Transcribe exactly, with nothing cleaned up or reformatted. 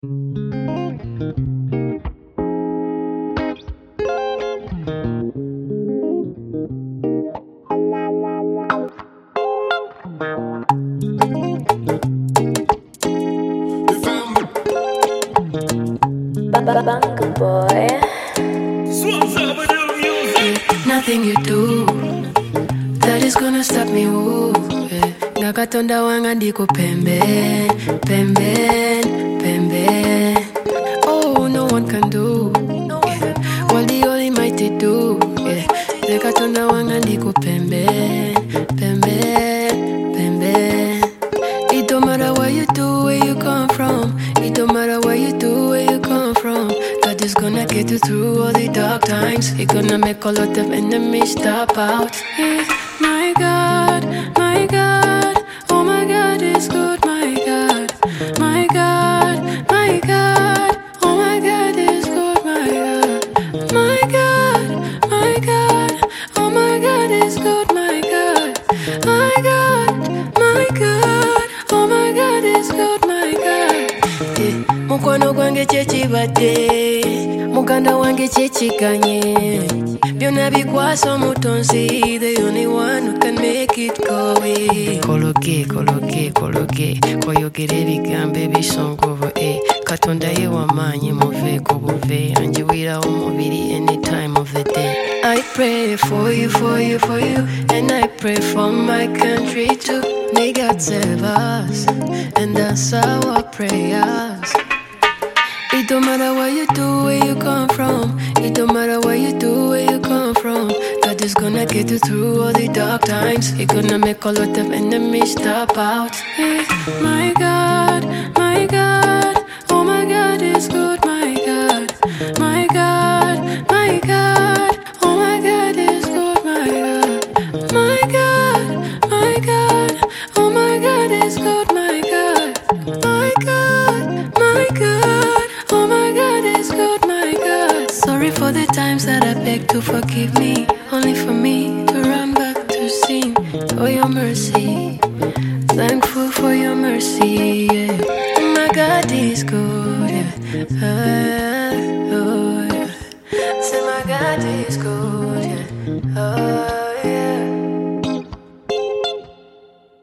Bungle boy. Nothing you do that is gonna stop me. Ooh, yeah. Nakatonda wanga ndiko pembe, pembe, pembe. Oh, no one can do, yeah. What the Almighty do, yeah. Nakatonda wanga ndiko pembe, pembe, pembe. It don't matter what you do, where you come from. It don't matter what you do, where you come from. God is gonna get you through all the dark times. He gonna make a lot of enemies stop out. Yeah. My God, my God, oh my God is good, my God. My God, my God, oh my God is good, my God. My God, my God, oh my God is good, my God. My God, my God, oh my God is good, my God. Yeah. Mukwano gwange kyekibadde, muganda wange kyekiganye. Byonna bikwasa omutonzi, the only one who can make it go away. Kologe, kologe, kologe, koyogera ebigambo ebisongovu, eh. Katonda ye w'amaanyi muveeko buve, anjiwirawo omubiri any time of the day. I pray for you, for you, for you, and I pray for my country too. May God save us, and that's our prayers. It don't matter what you do, where you come from. It don't matter what you do, where you come from. God is gonna get you through all the dark times. He gonna make a lot of enemies stop out. Yeah. My God, my God, oh my God is good, my God. My God, my God, oh my God is good, my God. My God, my God, oh my God is good, my God. My God, my God, oh my God is good, my God. Sorry for the times that I beg to forgive me, only for me to run back to sin. For your mercy, thankful for your mercy, yeah. My God is good, yeah. Ah, oh, yeah. Say my God is good, yeah. Oh,